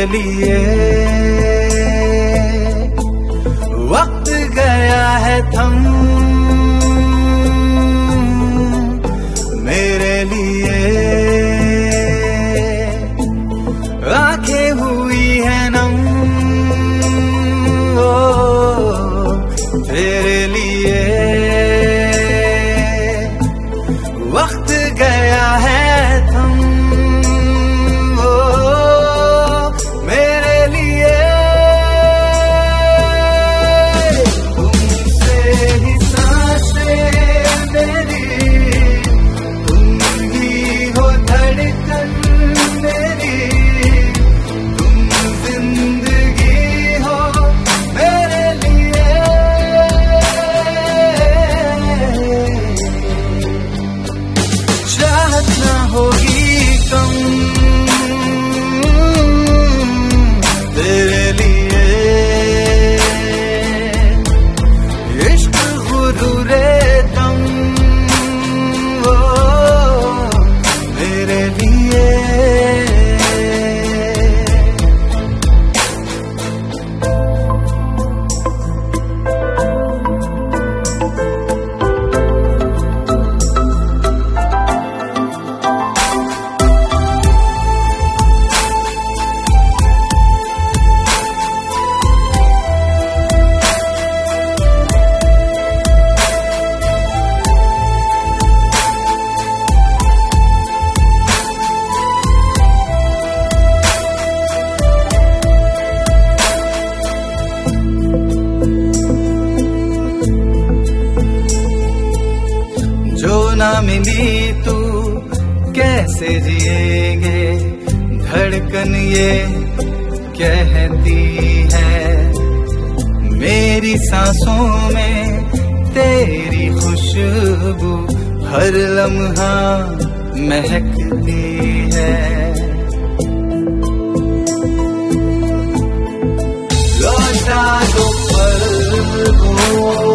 लिए वक्त गया है थम, मेरे लिए आंखें हुई है नम, ओ तेरे लिए वक्त गया है थम, ओ मेरे लिए तुमसे ही सांसें मेरी, तुम ही हो धड़कन मेरी, तुम जिंदगी हो मेरे लिए। चाहत ना होगी कम तेरे लिए, इश्क गुरूरे दम, ओ मेरे लिए। जो ना मिली तू कैसे जिएंगे, धड़कन ये कहती है, मेरी सांसों में तेरी खुशबू हर लम्हा महकती है। लौटा दो पल को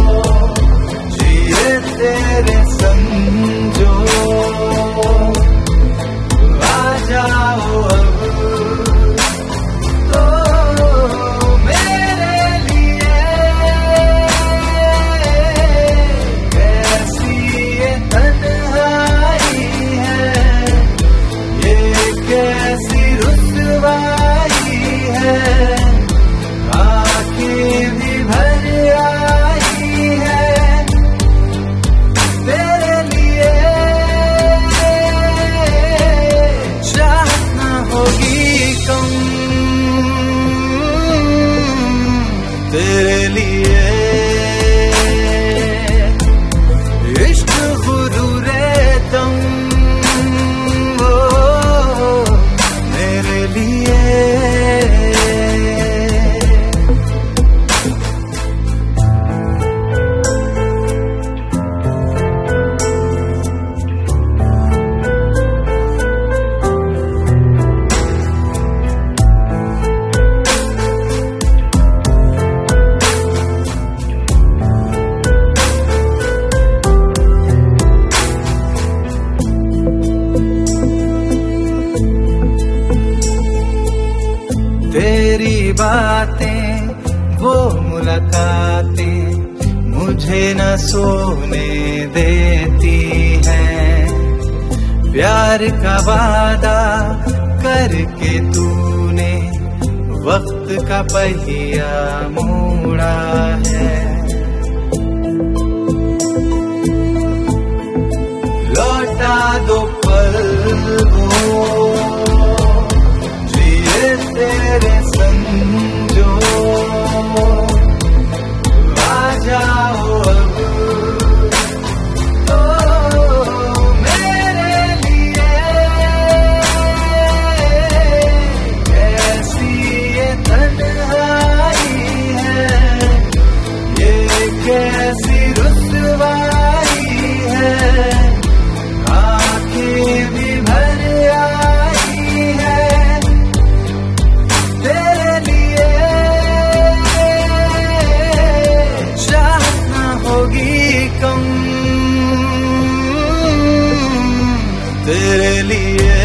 तेरे समझो, आ जाओ अब तो मेरे लिए। कैसी ये तन्हाई है, ये कैसी रुसवाई है, आंखें भी भर आई है तेरे लिए। चाहत ना होगी कम तेरे लिए, इश्क गुरूरे दम, ओ मेरे लिए। तेरी बातें वो मुलाकातें मुझे न सोने देती हैं, प्यार का वादा करके तूने वक्त का पहिया मोड़ा है। लौटा दो पल को तेरे समझो, आ जाओ अब तो मेरे लिए। कैसी ये तन्हाई है, ये कैसी रुसवाई है, आंखें भी भर आई है तेरे लिए। चाहत ना होगी कम तेरे लिए।